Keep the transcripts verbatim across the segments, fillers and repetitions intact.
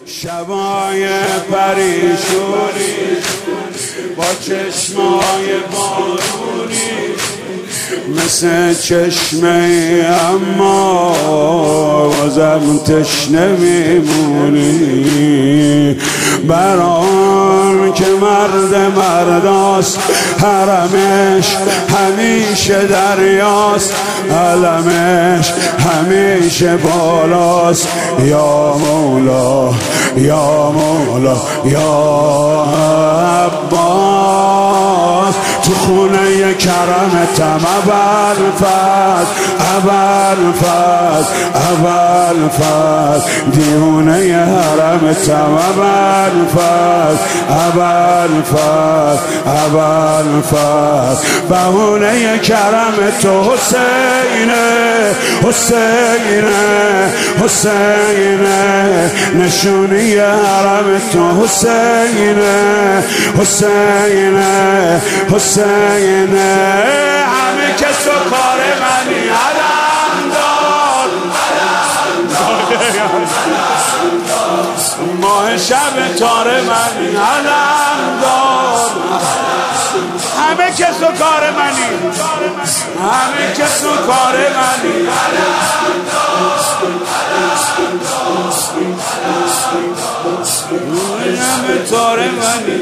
شبای پریشونی با چشمای بارونی مثل چشمه اما بازم تشنه میمونی. بران که مرد مرداست حرمش همیشه دریاست، علمش همیشه بالاست. یا مولا یا مولا یا عباس، تو خونه کرمتم ابوالفضل ابوالفضل ابوالفضل، دیوونه حرمتم ابوالفضل ابوالفضل ابوالفضل، بهونه کرم تو حسینه حسینه حسینه، نشونی حرم تو حسینه حسینه حسینه. همه کس و کار منی علم دار ماه شب تار منی علم دار، همه کس و کار منی همه کس و کار منی علم دار همه تار منی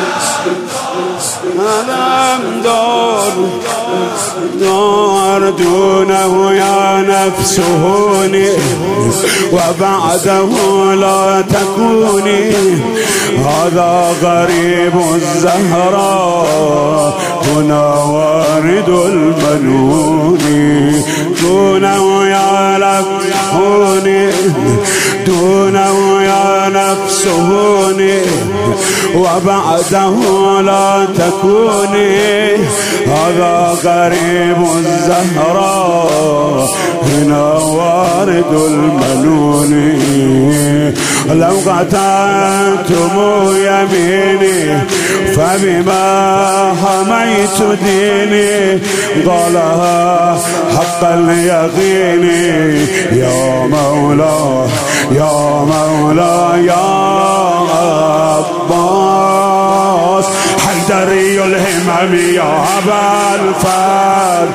علم دار دار دونه یا نفس هونی و بعده لا تكوني. هذا غريب الزهراء هنا وارد المنون، دونه يا نفسوني دونه يا نفسوني وبعده لا تكوني. هذا غريب الزهراء هنا وارد المنون. لو قطعتم يميني فبما حميت ديني، قالها حق اليقين. يا مولا يا مولا يا عباس، حيدري الهمم يا أبا الفضل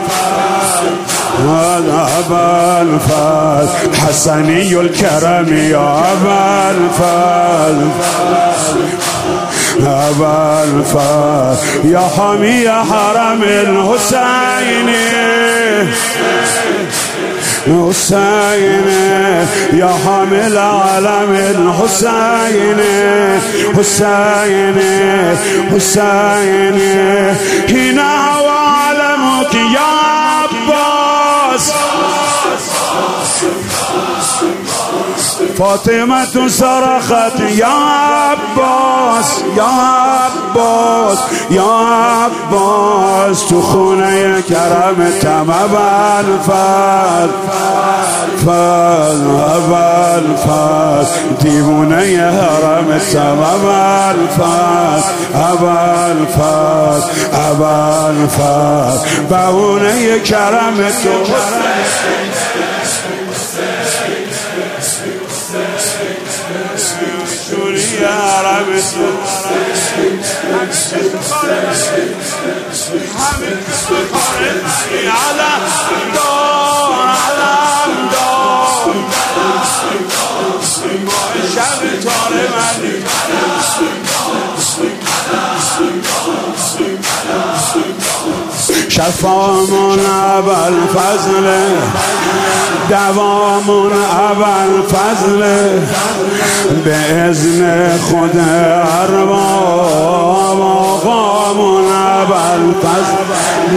أبا الفضل، حسني الكرم يا أبا الفضل أبا الفضل، يا حمي حرم الحسين حسين، يا حامل علم الحسين حسين حسين. هنا وعلمك يا عباس، فاطمة صرخت يا عباس يا عباس يا عباس، تو خونه کرمتم ابوالفضل ابوالفضل، دیوونه حرمتم ابوالفضل ابوالفضل ابوالفضل، بهونه کرم تو شفامون ابوالفضل، دوامون ابوالفضل، به اذن خود ارباب آقامون ابوالفضل،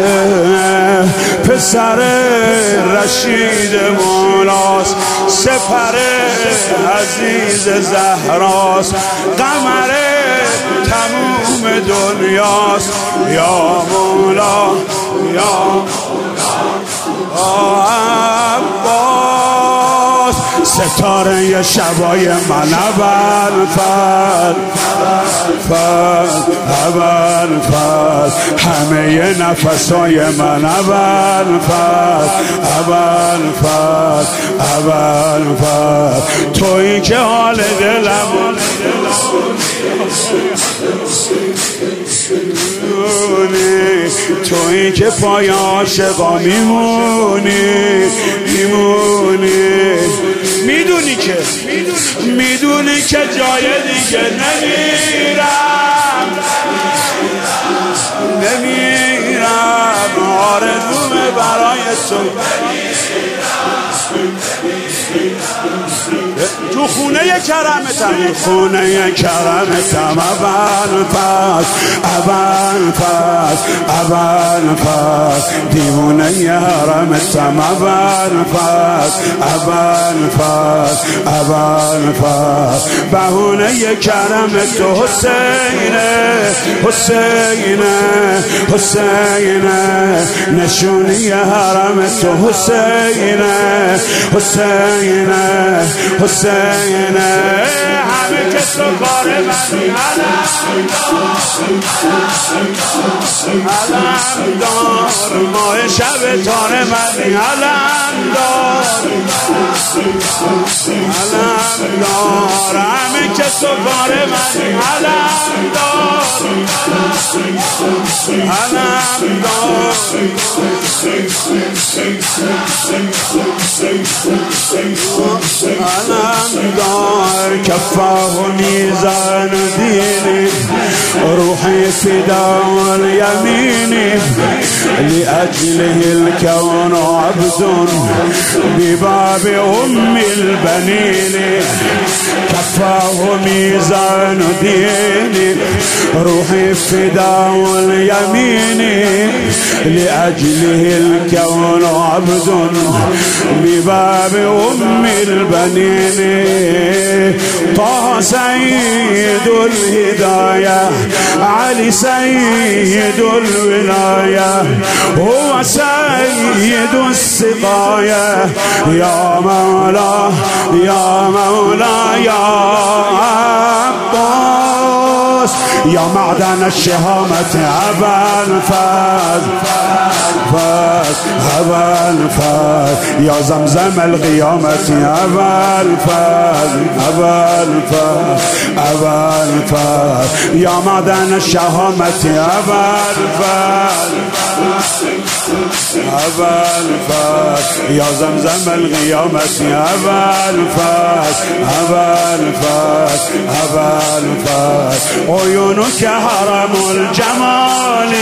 پسر رشید مولاست، سپر عزیز زهراست، قمر تموم دنیاست. یا مولا یا عباس، ستاره شبای من ابوالفضل ابوالفضل، همه نفسای من ابوالفضل ابوالفضل ابوالفضل، تویی که حال دلم تویی که پای عاشقا میمونی میمونی میدونی که میدونی که جای دیگه نمیرم نمیرم آرزومه برای تو تو خونه کرمتم خونه کرمتم اول پس اول پس اول پس دیوونه حرمتم اول پس اول پس اول پس بهونه کرم تو حسینه حسینه حسینه نشونی حرم تو حسینه حسینه حسینه همه کس و کار منی علم دار ماه شب تار منی علم دار علم دار همه کس و کار منی علم دار علم دار علم دار کفاه میزان دینی روحي فداء اليمين لأجله الكون عبد بباب أم البنين كفاه ميزان ديني روحي فداء اليمين لأجله الكون عبد بباب أم البنين طه سيد الهداية علي سيد الولاية هو سيد السقاية يا مولا يا مولا يا عباس يا معدن الشهامة أبا الفاز فاز أبا الفاز يا زمزم القيامة أبا الفاز أبا الفاز أبا الفاز يا معدن الشهامة أبا الفاز أبا الفاز يا زمزم القيامة أبا الفاز أبا الفاز أبا الفاز عيونك هرم الجمال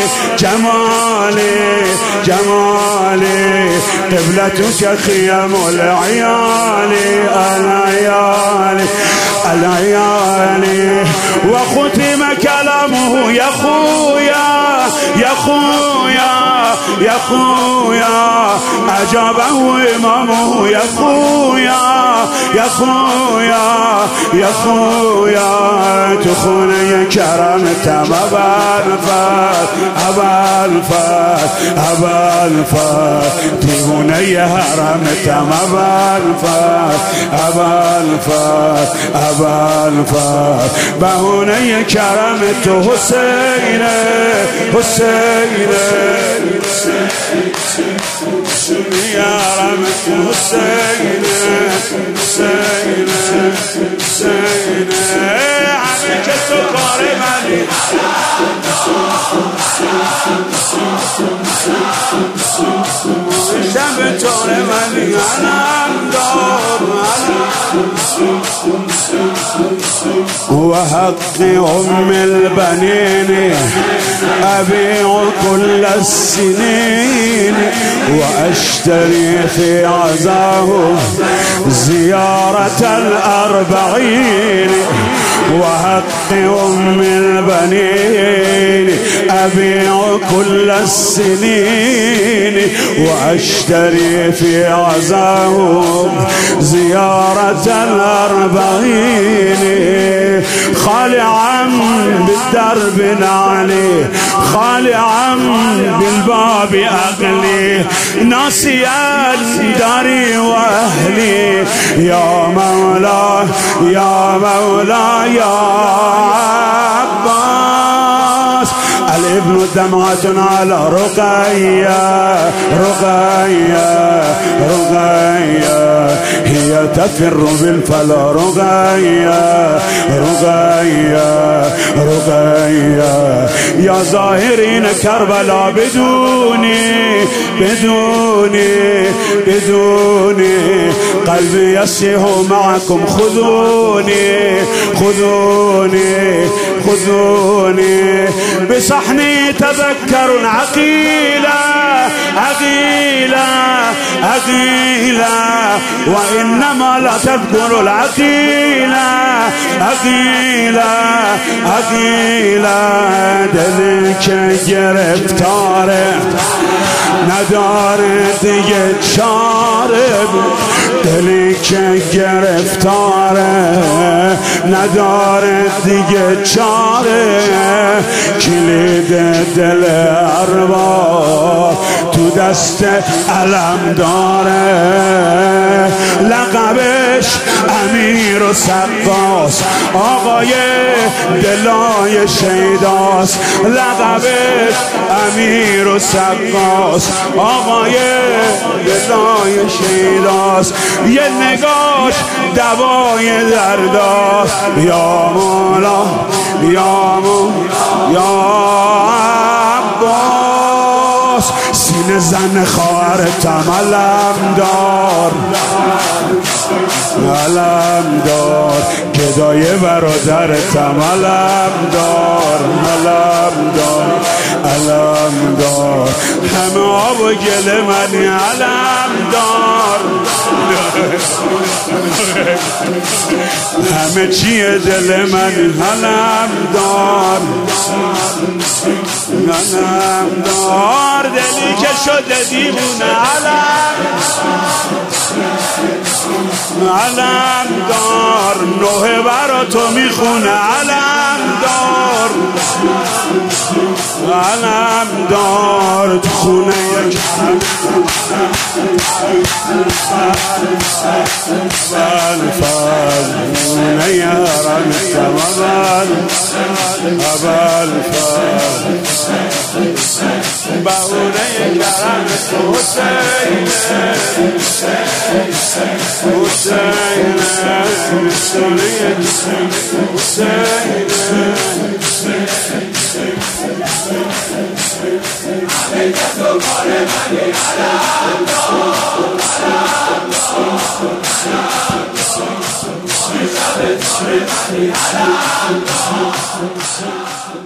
جمالي جمالي قبلتك خيام العيال العيال العيال وختم كلامه يا خويا يا خويا يا خويا أجابه إمامه يا خويا يا خويا يا خويا تخوني كرمت أبا الفاس أبا الفاس أبا الفاس تخوني هرمت أبا الفاس أبا الفاس أبا الفاس بهوني كرمت حسين حسين يا رمت حسين حسين حسين عمك السكر مالي شب تور مالي علم دار وحق أم البنين أبيع كل السنين وأشتري في عزاه زيارة الأربعين وحق أم البنين أبيع كل السنين وأشتري في عزاه زيارة الأربعين خالعا بالدرب نعلي خالعا بالباب أغلي ناسيا داري وأهلي يا مولا يا مولا يا عباس الابن دمعة على رقية رقية رقية هي تفر بالفلا رقية رقية یا ظاهرین کربلا بدونی بدونی بدونی قلبی یصیح معکم خذونی خذونی خذونی بصحنی تذکر عقیلا عقیلا عقیلا وإنما لا تذكر العقیلا عقیلا عقیلا دلی که گرفتاره نداره دیگه چاره دلی که گرفتاره نداره دیگه چاره کلید دل ارواح تو دست علم داره لقبش امیر و سقاس آقای دلای شیداست لقبش امیر و سقاس آقای دلای شیداست یه نگاش دوای درداست یا مولا یا مولا یا عباس سینه زن خواهرتم علم دار علم دار گدای برادرتم علم دار علم دار علم دار همه آب و گل منی علم دار همه چیه دل منی علم دار علم دار دلی که شده دیوونه علم علم دار نوه برا تو میخونه علم دار علم دار تو خونه یک فال خونه یارم سمبال ابال فال بهونه کرم حسین حسین حسین